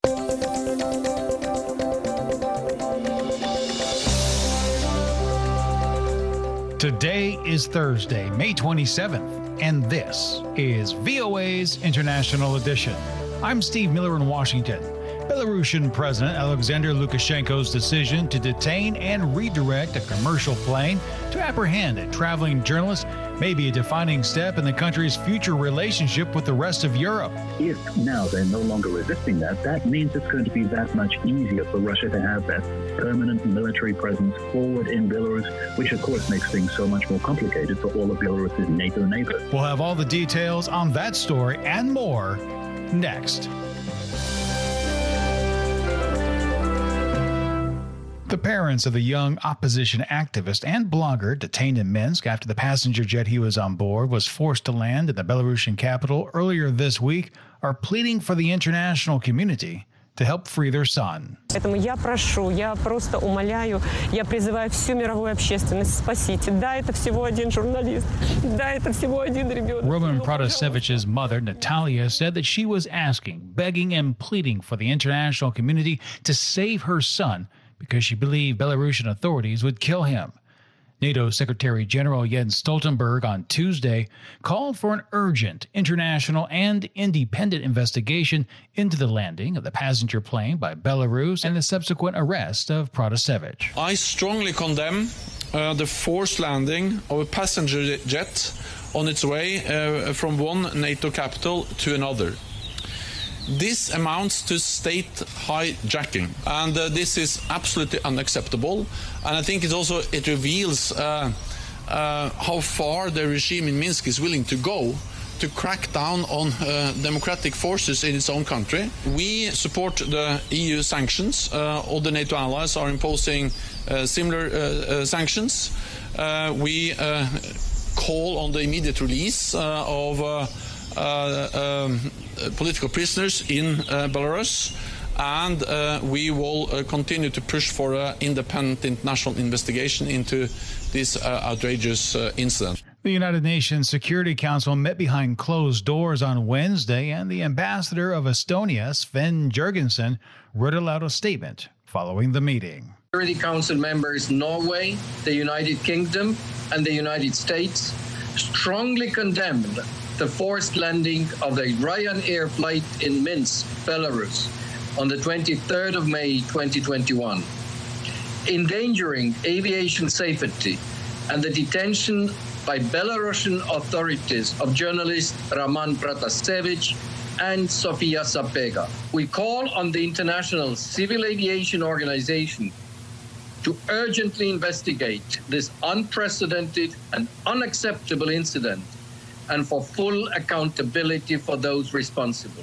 Today is Thursday, May 27th, and this is VOA's International Edition. I'm Steve Miller in Washington. Belarusian President Alexander Lukashenko's decision to detain and redirect a commercial plane to apprehend a traveling journalist may be a defining step in the country's future relationship with the rest of Europe. If now they're no longer resisting that means it's going to be that much easier for Russia to have that permanent military presence forward in Belarus, which of course makes things so much more complicated for all of Belarus's NATO neighbors. We'll have all the details on that story and more next. The parents of the young opposition activist and blogger detained in Minsk after the passenger jet he was on board was forced to land in the Belarusian capital earlier this week are pleading for the international community to help free their son. Поэтому я прошу, я просто умоляю, я призываю всю мировую общественность, спасите. Да, это всего один журналист. Да, это всего один ребенок. Roman Protasevich's mother, Natalia, said that she was asking, begging, and pleading for the international community to save her son because she believed Belarusian authorities would kill him. NATO Secretary General Jens Stoltenberg on Tuesday called for an urgent international and independent investigation into the landing of the passenger plane by Belarus and the subsequent arrest of Protasevich. I strongly condemn the forced landing of a passenger jet on its way from one NATO capital to another. This amounts to state hijacking, and this is absolutely unacceptable. And I think it reveals how far the regime in Minsk is willing to go to crack down on democratic forces in its own country. We support the EU sanctions. All the NATO allies are imposing similar sanctions. We call on the immediate release of political prisoners in Belarus, and we will continue to push for an independent international investigation into this outrageous incident. The United Nations Security Council met behind closed doors on Wednesday, and the ambassador of Estonia, Sven Jurgensen, read aloud a statement following the meeting. Security Council members Norway, the United Kingdom, and the United States strongly condemned the forced landing of the Ryanair flight in Minsk, Belarus, on the 23rd of May 2021, endangering aviation safety and the detention by Belarusian authorities of journalist Roman Protasevich and Sofia Sapega. We call on the International Civil Aviation Organization to urgently investigate this unprecedented and unacceptable incident and for full accountability for those responsible.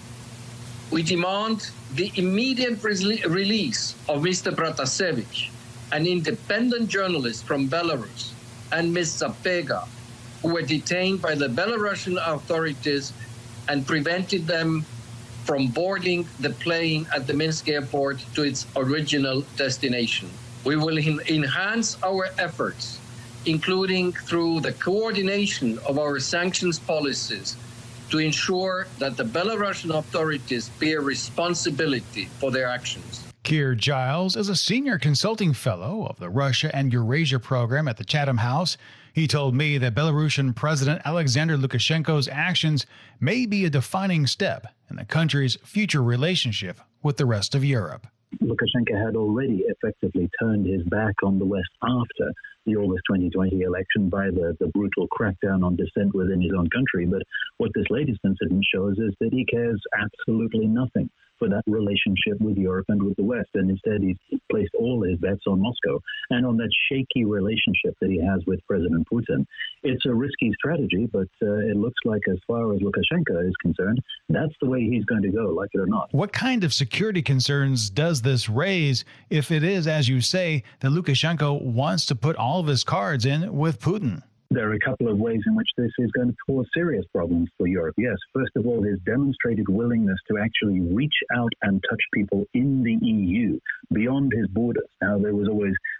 We demand the immediate release of Mr. Protasevich, an independent journalist from Belarus, and Ms. Sapega, who were detained by the Belarusian authorities and prevented them from boarding the plane at the Minsk airport to its original destination. We will enhance our efforts, including through the coordination of our sanctions policies, to ensure that the Belarusian authorities bear responsibility for their actions. Keir Giles is a senior consulting fellow of the Russia and Eurasia program at the Chatham House. He told me that Belarusian President Alexander Lukashenko's actions may be a defining step in the country's future relationship with the rest of Europe. Lukashenko had already effectively turned his back on the West after the August 2020 election by the brutal crackdown on dissent within his own country. But what this latest incident shows is that he cares absolutely nothing for that relationship with Europe and with the West. And instead, he's placed all his bets on Moscow and on that shaky relationship that he has with President Putin. It's a risky strategy, but it looks like as far as Lukashenko is concerned, that's the way he's going to go, like it or not. What kind of security concerns does this raise if it is, as you say, that Lukashenko wants to put all of his cards in with Putin? There are a couple of ways in which this is going to cause serious problems for Europe. Yes, first of all, his demonstrated willingness to actually reach out and touch people in the EU beyond his borders. Now, there was always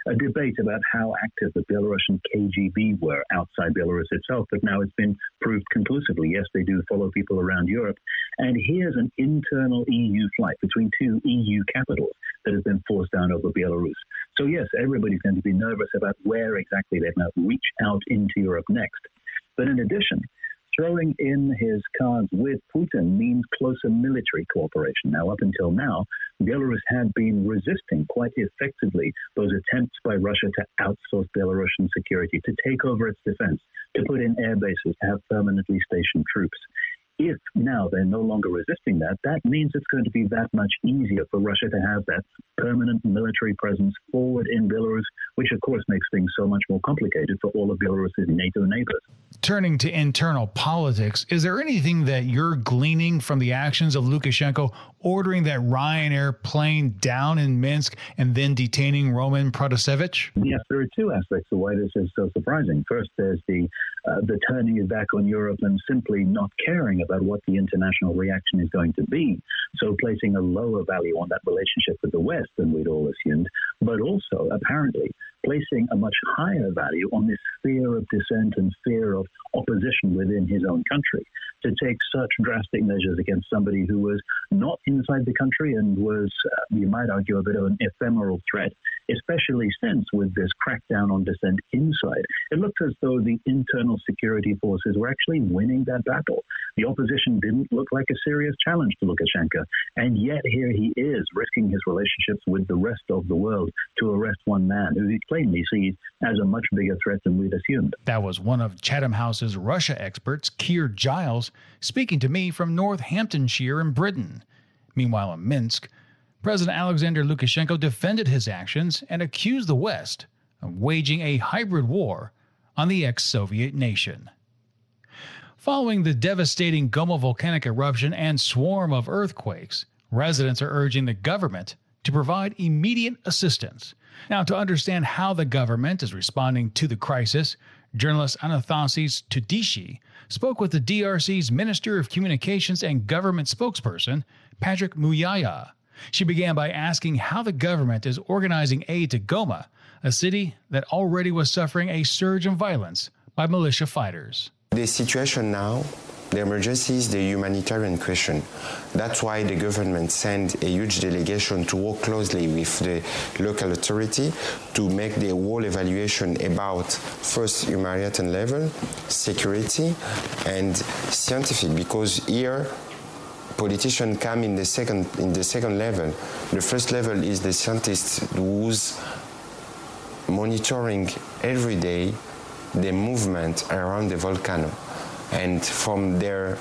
a debate about how active the Belarusian KGB were outside Belarus itself, but now it's been proved conclusively. Yes, they do follow people around Europe. And here's an internal EU flight between two EU capitals that has been forced down over Belarus. So yes, everybody's going to be nervous about where exactly they might reach out into Europe next. But in addition, throwing in his cards with Putin means closer military cooperation. Now, up until now, Belarus had been resisting quite effectively those attempts by Russia to outsource Belarusian security, to take over its defense, to put in air bases, to have permanently stationed troops. If now they're no longer resisting that, that means it's going to be that much easier for Russia to have that permanent military presence forward in Belarus, which of course makes things so much more complicated for all of Belarus's NATO neighbors. Turning to internal politics, is there anything that you're gleaning from the actions of Lukashenko ordering that Ryanair plane down in Minsk and then detaining Roman Protasevich? Yes, there are two aspects of why this is so surprising. First, there's the turning his back on Europe and simply not caring about what the international reaction is going to be, so placing a lower value on that relationship with the West than we'd all assumed, but also apparently placing a much higher value on this fear of dissent and fear of opposition within his own country. To take such drastic measures against somebody who was not inside the country and was, you might argue, a bit of an ephemeral threat, especially since with this crackdown on dissent inside, it looked as though the internal security forces were actually winning that battle. The opposition didn't look like a serious challenge to Lukashenko, and yet here he is risking his relationships with the rest of the world to arrest one man who he plainly sees as a much bigger threat than we'd assumed. That was one of Chatham House's Russia experts, Keir Giles, speaking to me from Northamptonshire in Britain. Meanwhile, in Minsk, President Alexander Lukashenko defended his actions and accused the West of waging a hybrid war on the ex-Soviet nation. Following the devastating Goma volcanic eruption and swarm of earthquakes, residents are urging the government to provide immediate assistance. Now, to understand how the government is responding to the crisis, journalist Anathasis Tudishi spoke with the DRC's Minister of Communications and Government spokesperson, Patrick Muyaya. She began by asking how the government is organizing aid to Goma, a city that already was suffering a surge in violence by militia fighters. The situation now, the emergency is the humanitarian question. That's why the government sent a huge delegation to work closely with the local authority to make the whole evaluation about first humanitarian level, security, and scientific, because here politicians come in the second level. The first level is the scientists who's monitoring every day the movement around the volcano, and from their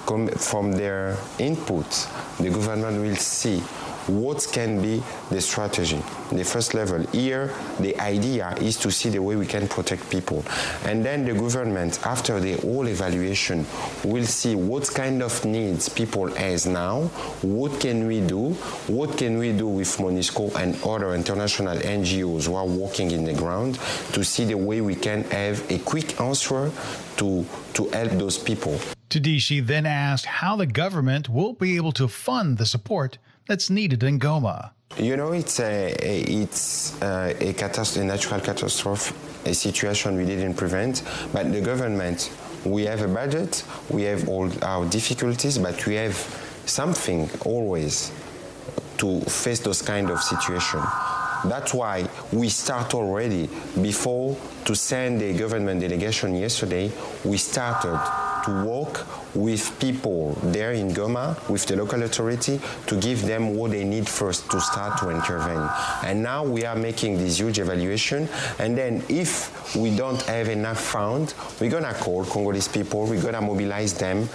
input, the government will see what can be the strategy. The first level here, the idea is to see the way we can protect people, and then the government, after the whole evaluation, will see what kind of needs people has now, what can we do with MONUSCO and other international NGOs who are working in the ground, to see the way we can have a quick answer to help those people. Tudishi then asked how the government will be able to fund the support that's needed in Goma. You know, it's a natural catastrophe, a situation we didn't prevent, but the government, we have a budget, we have all our difficulties, but we have something always to face those kind of situations. That's why we start already, before to send the government delegation yesterday, we started to work with people there in Goma, with the local authority, to give them what they need first to start to intervene. And now we are making this huge evaluation, and then if we don't have enough funds, we're gonna call Congolese people, we're gonna mobilize them,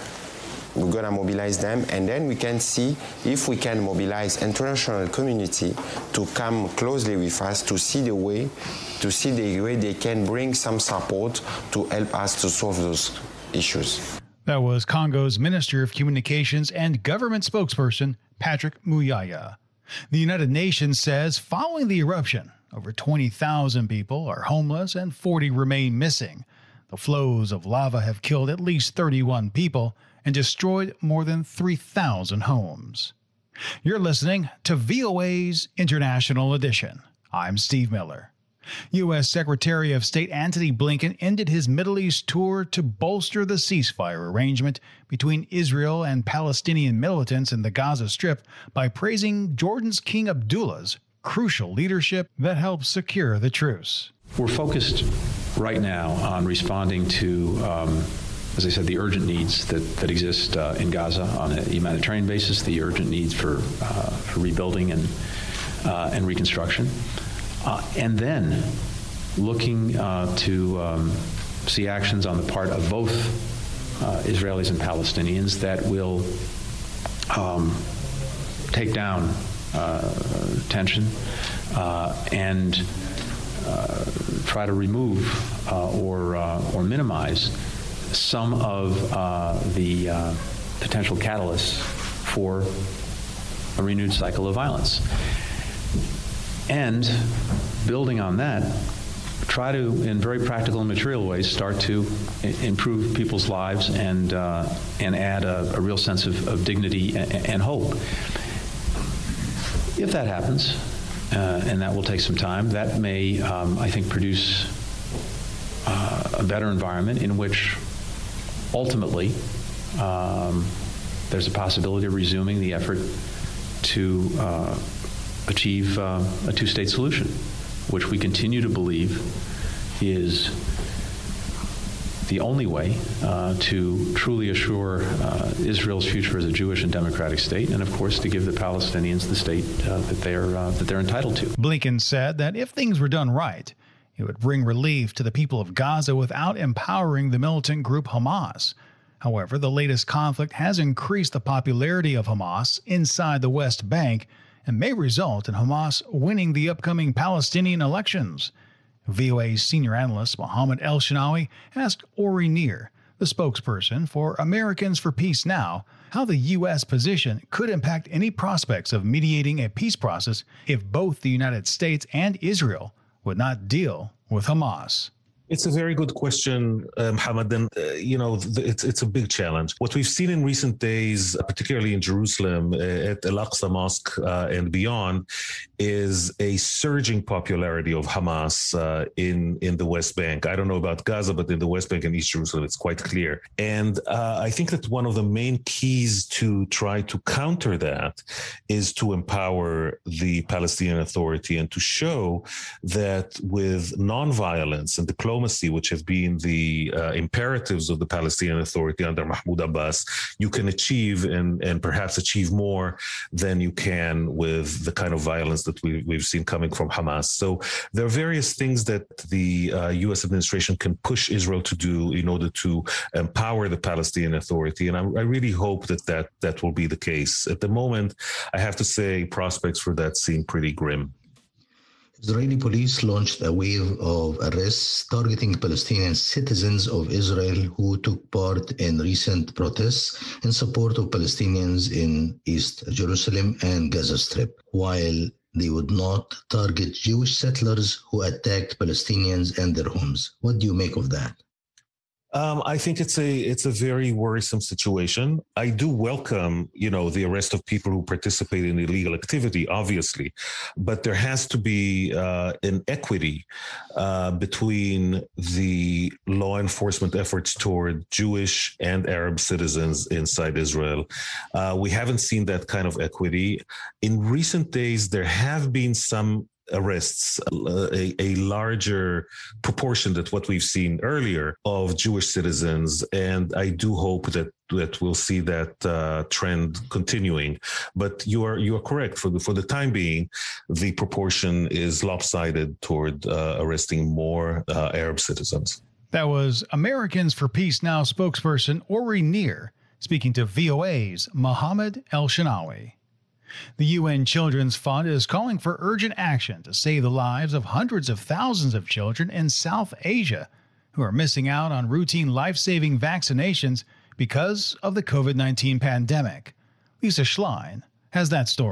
and then we can see if we can mobilize international community to come closely with us to see the way they can bring some support to help us to solve those issues. That was Congo's Minister of Communications and Government spokesperson, Patrick Muyaya. The United Nations says following the eruption, over 20,000 people are homeless and 40 remain missing. The flows of lava have killed at least 31 people and destroyed more than 3,000 homes. You're listening to VOA's International Edition. I'm Steve Miller. U.S. Secretary of State Antony Blinken ended his Middle East tour to bolster the ceasefire arrangement between Israel and Palestinian militants in the Gaza Strip by praising Jordan's King Abdullah's crucial leadership that helped secure the truce. We're focused right now on responding to, as I said, the urgent needs that exist in Gaza on a humanitarian basis, the urgent needs for rebuilding and reconstruction, and then looking to see actions on the part of both Israelis and Palestinians that will take down tension and try to remove or minimize some of the potential catalysts for a renewed cycle of violence. And building on that, try to, in very practical and material ways, start to improve people's lives and add a real sense of dignity and hope. If that happens, and that will take some time, that may, I think, produce a better environment in which ultimately there's a possibility of resuming the effort to achieve a two-state solution, which we continue to believe is the only way to truly assure Israel's future as a Jewish and democratic state, and of course to give the Palestinians the state that they're entitled to. Blinken said that if things were done right, it would bring relief to the people of Gaza without empowering the militant group Hamas. However, the latest conflict has increased the popularity of Hamas inside the West Bank and may result in Hamas winning the upcoming Palestinian elections. VOA's senior analyst Mohammed El-Shinawi asked Ori Nir, the spokesperson for Americans for Peace Now, how the U.S. position could impact any prospects of mediating a peace process if both the United States and Israel would not deal with Hamas. It's a very good question, Mohammed, and it's a big challenge. What we've seen in recent days, particularly in Jerusalem, at Al-Aqsa Mosque and beyond, is a surging popularity of Hamas in the West Bank. I don't know about Gaza, but in the West Bank and East Jerusalem, it's quite clear. And I think that one of the main keys to try to counter that is to empower the Palestinian Authority and to show that with nonviolence and diplomacy, which have been the imperatives of the Palestinian Authority under Mahmoud Abbas, you can achieve and perhaps achieve more than you can with the kind of violence that we've seen coming from Hamas. So there are various things that the U.S. administration can push Israel to do in order to empower the Palestinian Authority. And I really hope that will be the case. At the moment, I have to say prospects for that seem pretty grim. Israeli police launched a wave of arrests targeting Palestinian citizens of Israel who took part in recent protests in support of Palestinians in East Jerusalem and Gaza Strip, while they would not target Jewish settlers who attacked Palestinians and their homes. What do you make of that? I think it's a very worrisome situation. I do welcome, the arrest of people who participate in illegal activity, obviously, but there has to be an equity between the law enforcement efforts toward Jewish and Arab citizens inside Israel. We haven't seen that kind of equity. In recent days, there have been some arrests, a larger proportion than what we've seen earlier of Jewish citizens. And I do hope that we'll see that trend continuing. But you are correct. For the time being, the proportion is lopsided toward arresting more Arab citizens. That was Americans for Peace Now spokesperson Ori Nir speaking to VOA's Mohammed El-Shinawi. The UN Children's Fund is calling for urgent action to save the lives of hundreds of thousands of children in South Asia who are missing out on routine life-saving vaccinations because of the COVID-19 pandemic. Lisa Schlein has that story.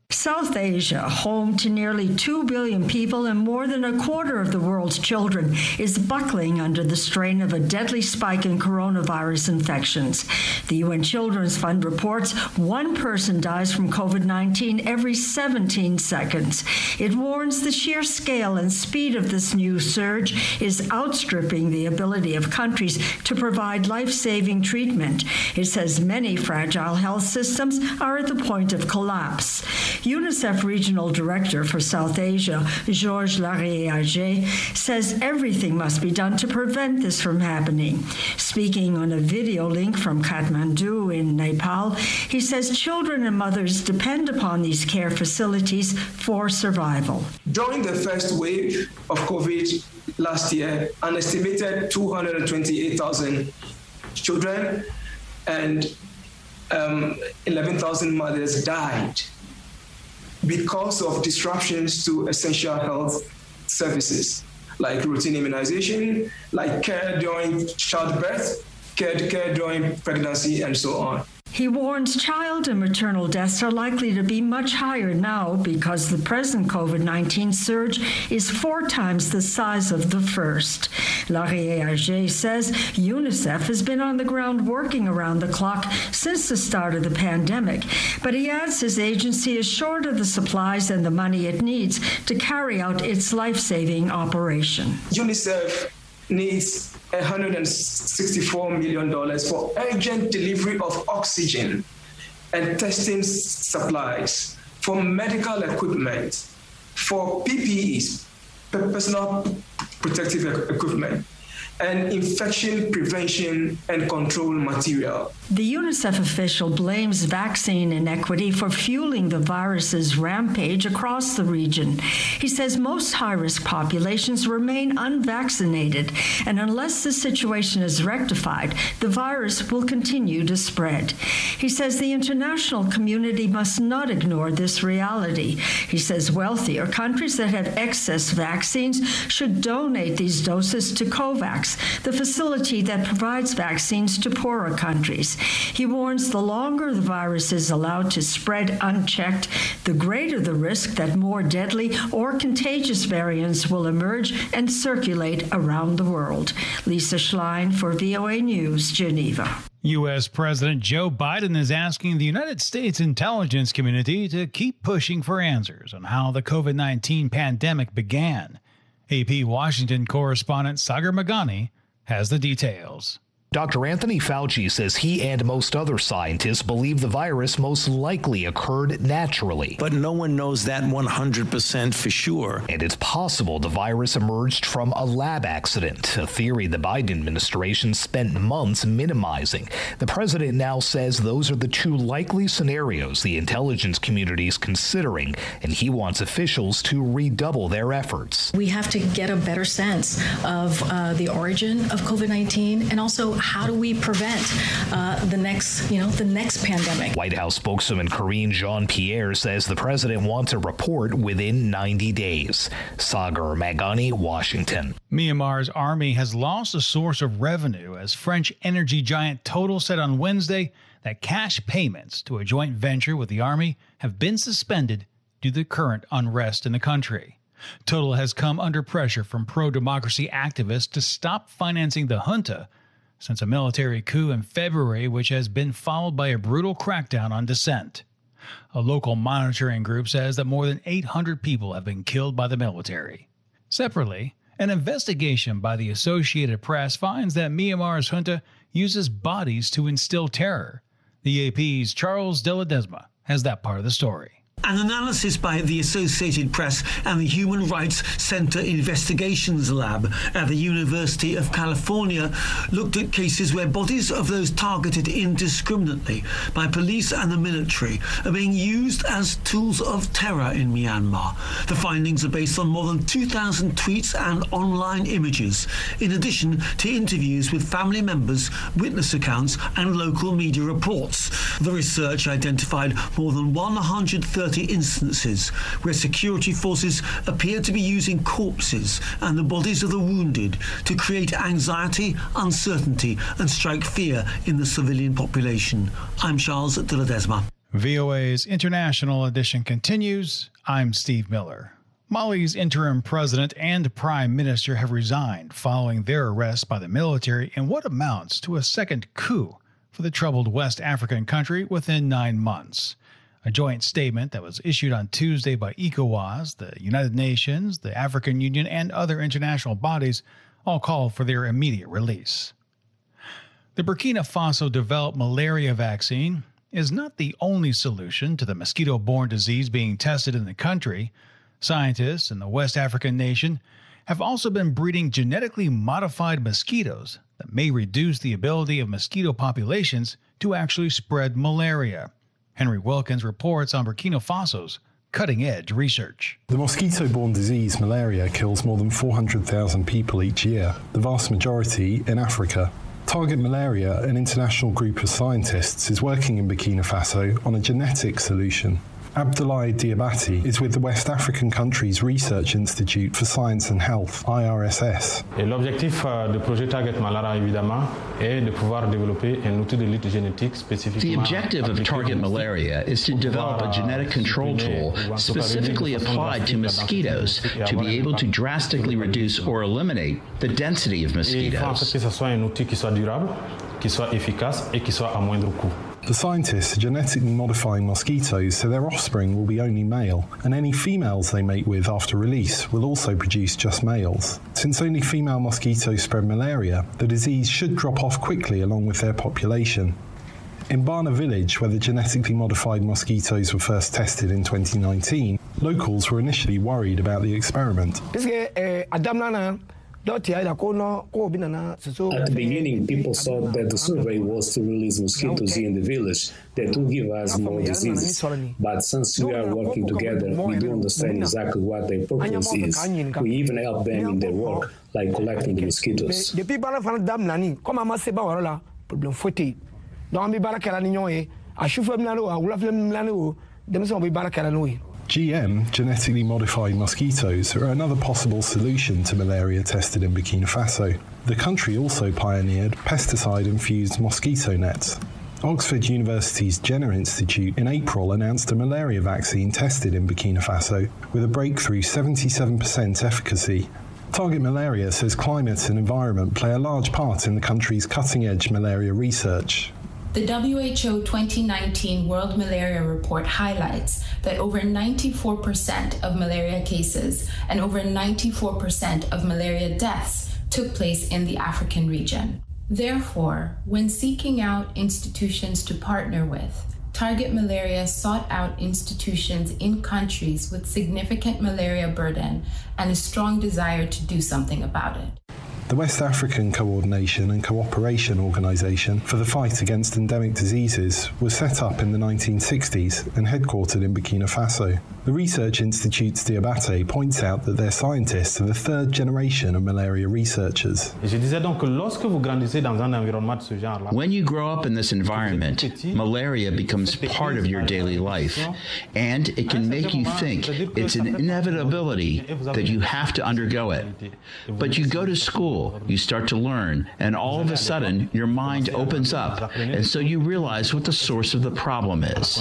South Asia, home to nearly 2 billion people and more than a quarter of the world's children, is buckling under the strain of a deadly spike in coronavirus infections. The UN Children's Fund reports one person dies from COVID-19 every 17 seconds. It warns the sheer scale and speed of this new surge is outstripping the ability of countries to provide life-saving treatment. It says many fragile health systems are at the point of collapse. UNICEF Regional Director for South Asia, Georges Larrier-Agé, says everything must be done to prevent this from happening. Speaking on a video link from Kathmandu in Nepal, he says children and mothers depend upon these care facilities for survival. During the first wave of COVID last year, an estimated 228,000 children and 11,000 mothers died because of disruptions to essential health services, like routine immunization, like care during childbirth, care during pregnancy, and so on. He warns child and maternal deaths are likely to be much higher now because the present COVID-19 surge is 4 times the size of the first. Larrier-Agé says UNICEF has been on the ground working around the clock since the start of the pandemic, but he adds his agency is short of the supplies and the money it needs to carry out its life-saving operation. UNICEF needs $164 million for urgent delivery of oxygen and testing supplies, for medical equipment, for PPEs, personal protective equipment, and infection prevention and control material. The UNICEF official blames vaccine inequity for fueling the virus's rampage across the region. He says most high-risk populations remain unvaccinated, and unless the situation is rectified, the virus will continue to spread. He says the international community must not ignore this reality. He says wealthier countries that have excess vaccines should donate these doses to COVAX, the facility that provides vaccines to poorer countries. He warns the longer the virus is allowed to spread unchecked, the greater the risk that more deadly or contagious variants will emerge and circulate around the world. Lisa Schlein for VOA News, Geneva. U.S. President Joe Biden is asking the United States intelligence community to keep pushing for answers on how the COVID-19 pandemic began. AP Washington correspondent Sagar Meghani has the details. Dr. Anthony Fauci says he and most other scientists believe the virus most likely occurred naturally. But no one knows that 100% for sure. And it's possible the virus emerged from a lab accident, a theory the Biden administration spent months minimizing. The president now says those are the 2 likely scenarios the intelligence community is considering, and he wants officials to redouble their efforts. We have to get a better sense of the origin of COVID-19 and also how do we prevent the next pandemic? White House spokeswoman Karine Jean-Pierre says the president wants a report within 90 days. Sagar Meghani, Washington. Myanmar's army has lost a source of revenue as French energy giant Total said on Wednesday that cash payments to a joint venture with the army have been suspended due to the current unrest in the country. Total has come under pressure from pro-democracy activists to stop financing the junta since a military coup in February, which has been followed by a brutal crackdown on dissent. A local monitoring group says that more than 800 people have been killed by the military. Separately, an investigation by the Associated Press finds that Myanmar's junta uses bodies to instill terror. The AP's Charles de Ledesma has that part of the story. An analysis by the Associated Press and the Human Rights Center Investigations Lab at the University of California looked at cases where bodies of those targeted indiscriminately by police and the military are being used as tools of terror in Myanmar. The findings are based on more than 2,000 tweets and online images, in addition to interviews with family members, witness accounts, and local media reports. The research identified more than 130 instances where security forces appear to be using corpses and the bodies of the wounded to create anxiety, uncertainty, and strike fear in the civilian population. I'm Charles de Ledesma. VOA's International Edition continues. I'm Steve Miller. Mali's interim president and prime minister have resigned following their arrest by the military in what amounts to a second coup for the troubled West African country within 9 months. A joint statement that was issued on Tuesday by ECOWAS, the United Nations, the African Union, and other international bodies all called for their immediate release. The Burkina Faso-developed malaria vaccine is not the only solution to the mosquito-borne disease being tested in the country. Scientists in the West African nation have also been breeding genetically modified mosquitoes that may reduce the ability of mosquito populations to actually spread malaria. Henry Wilkins reports on Burkina Faso's cutting-edge research. The mosquito-borne disease malaria kills more than 400,000 people each year, the vast majority in Africa. Target Malaria, an international group of scientists, is working in Burkina Faso on a genetic solution. Abdoulaye Diabati is with the West African country's Research Institute for Science and Health, IRSS. L'objectif du projet Target Malaria, évidemment, est de pouvoir développer un outil de lutte génétique spécifiquement. The objective of Target Malaria is to develop a genetic control tool specifically applied to mosquitoes to be able to drastically reduce or eliminate the density of mosquitoes. Que ce soit un outil qui soit durable, qui soit efficace et qui soit à moindre coût. The scientists are genetically modifying mosquitoes so their offspring will be only male, and any females they mate with after release will also produce just males. Since only female mosquitoes spread malaria, the disease should drop off quickly along with their population. In Bana village, where the genetically modified mosquitoes were first tested in 2019, locals were initially worried about the experiment. At the beginning, people thought that the survey was to release mosquitoes in the village that will give us more diseases. But since we are working together, we do understand exactly what their purpose is. We even help them in their work, like collecting the mosquitoes. GM, genetically modified mosquitoes, are another possible solution to malaria tested in Burkina Faso. The country also pioneered pesticide-infused mosquito nets. Oxford University's Jenner Institute in April announced a malaria vaccine tested in Burkina Faso with a breakthrough 77% efficacy. Target Malaria says climate and environment play a large part in the country's cutting-edge malaria research. The WHO 2019 World Malaria Report highlights that over 94% of malaria cases and over 94% of malaria deaths took place in the African region. Therefore, when seeking out institutions to partner with, Target Malaria sought out institutions in countries with significant malaria burden and a strong desire to do something about it. The West African Coordination and Cooperation Organisation for the Fight Against Endemic Diseases was set up in the 1960s and headquartered in Burkina Faso. The Research Institute's Diabate points out that their scientists are the third generation of malaria researchers. When you grow up in this environment, malaria becomes part of your daily life, and it can make you think it's an inevitability that you have to undergo it. But you go to school, you start to learn, and all of a sudden your mind opens up, and so you realize what the source of the problem is.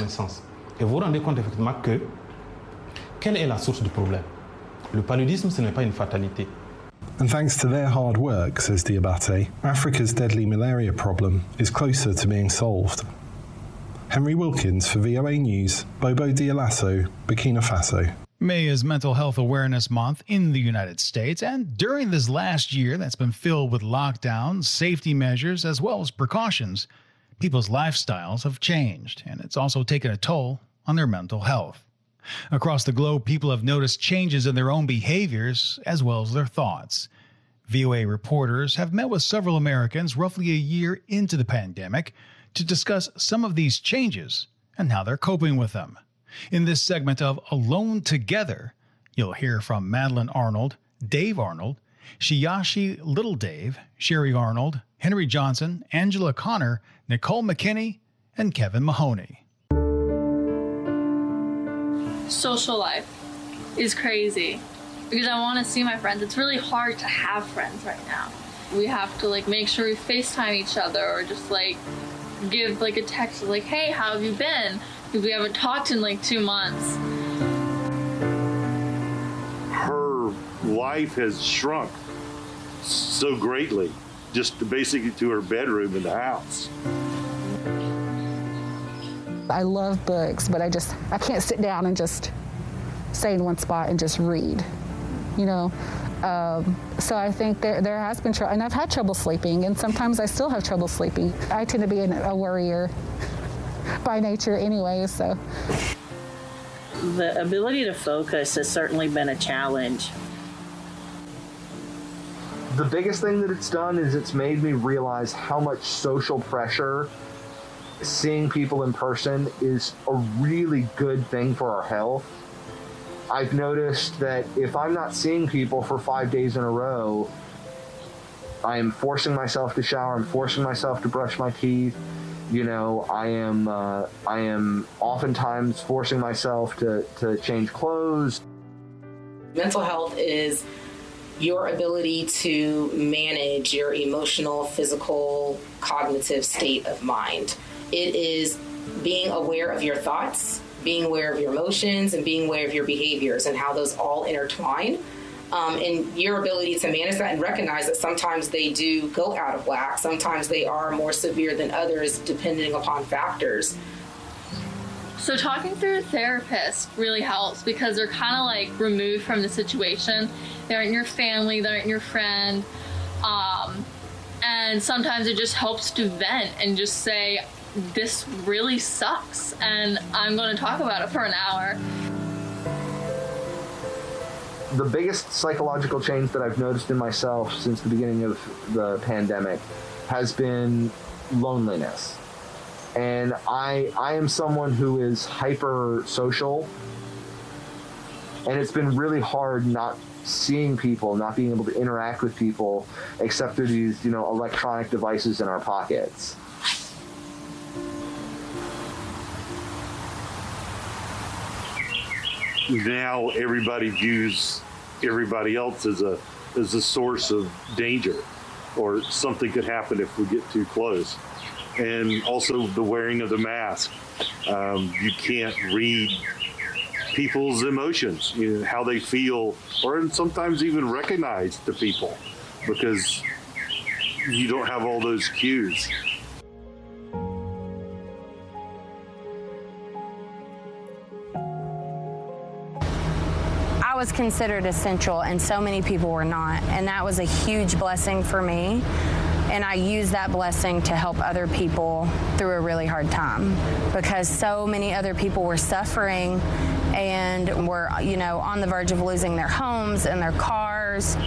Quelle est la source du problème? Le paludisme, ce n'est pas une fatalité. And thanks to their hard work, says Diabate, Africa's deadly malaria problem is closer to being solved. Henry Wilkins for VOA News, Bobo Dioulasso, Burkina Faso. May is Mental Health Awareness Month in the United States, and during this last year that's been filled with lockdowns, safety measures, as well as precautions, people's lifestyles have changed, and it's also taken a toll on their mental health. Across the globe, people have noticed changes in their own behaviors as well as their thoughts. VOA reporters have met with several Americans roughly a year into the pandemic to discuss some of these changes and how they're coping with them. In this segment of Alone Together, you'll hear from Madeline Arnold, Dave Arnold, Shiyashi Little Dave, Sherry Arnold, Henry Johnson, Angela Connor, Nicole McKinney, and Kevin Mahoney. Social life is crazy because I want to see my friends. It's really hard to have friends right now. We have to make sure we FaceTime each other or just give a text hey, how have you been? We haven't talked in like 2 months. Her life has shrunk so greatly, just basically to her bedroom in the house. I love books, but I can't sit down and just stay in one spot and just read, you know. So I think there has been trouble, and I've had trouble sleeping, and sometimes I still have trouble sleeping. I tend to be a worrier by nature anyway, so. The ability to focus has certainly been a challenge. The biggest thing that it's done is it's made me realize how much social pressure seeing people in person is a really good thing for our health. I've noticed that if I'm not seeing people for 5 days in a row, I am forcing myself to shower, I'm forcing myself to brush my teeth. You know, I am oftentimes forcing myself to change clothes. Mental health is your ability to manage your emotional, physical, cognitive state of mind. It is being aware of your thoughts, being aware of your emotions, and being aware of your behaviors and how those all intertwine. And your ability to manage that and recognize that sometimes they do go out of whack. Sometimes they are more severe than others, depending upon factors. So talking through a therapist really helps because they're kind of like removed from the situation. They aren't your family, they aren't your friend. And sometimes it just helps to vent and just say, this really sucks, and I'm going to talk about it for an hour. The biggest psychological change that I've noticed in myself since the beginning of the pandemic has been loneliness. And I am someone who is hyper social, and it's been really hard not seeing people, not being able to interact with people, except through these, you know, electronic devices in our pockets. Now everybody views everybody else as a source of danger, or something could happen if we get too close. And also the wearing of the mask. You can't read people's emotions, you know, how they feel, or sometimes even recognize the people, because you don't have all those cues. I was considered essential and so many people were not, and that was a huge blessing for me, and I used that blessing to help other people through a really hard time because so many other people were suffering and were, you know, on the verge of losing their homes and their cars.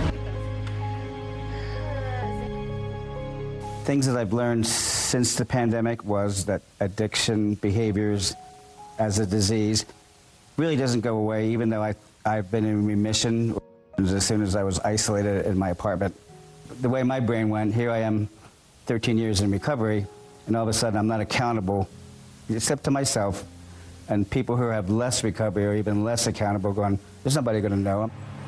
Things that I've learned since the pandemic was that addiction behaviors as a disease really doesn't go away, even though I've been in remission as soon as I was isolated in my apartment. The way my brain went, here I am 13 years in recovery, and all of a sudden I'm not accountable, except to myself, and people who have less recovery are even less accountable, going, there's nobody going to know.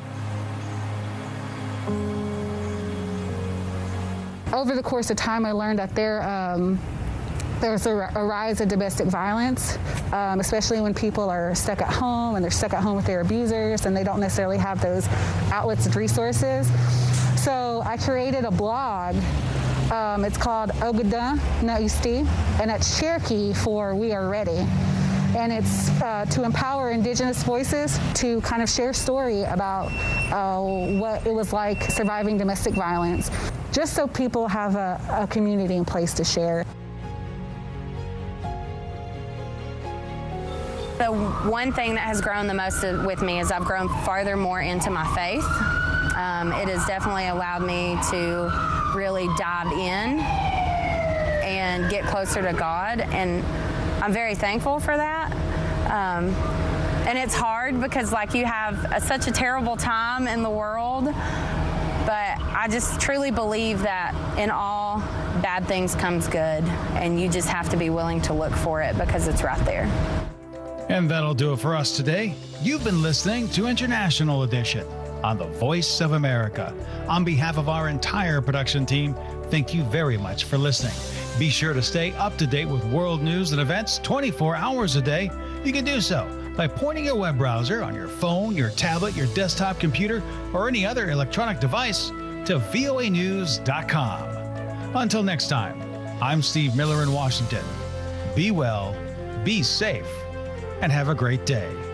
Over the course of time, I learned that there's a rise of domestic violence, especially when people are stuck at home and they're stuck at home with their abusers and they don't necessarily have those outlets and resources. So I created a blog. It's called Ogaden Na Isti, and it's Cherokee for We Are Ready. And it's to empower Indigenous voices to kind of share story about what it was like surviving domestic violence, just so people have a community and place to share. The one thing that has grown the most with me is I've grown farther more into my faith. It has definitely allowed me to really dive in and get closer to God, and I'm very thankful for that. And it's hard because, like, you have such a terrible time in the world, but I just truly believe that in all bad things comes good, and you just have to be willing to look for it because it's right there. And that'll do it for us today. You've been listening to International Edition on the Voice of America. On behalf of our entire production team, Thank you very much for listening. Be sure to stay up to date with world news and events 24 hours a day. You can do so by pointing your web browser on your phone, your tablet, your desktop computer, or any other electronic device to voanews.com. Until next time, I'm Steve Miller in Washington. Be well, be safe, and have a great day.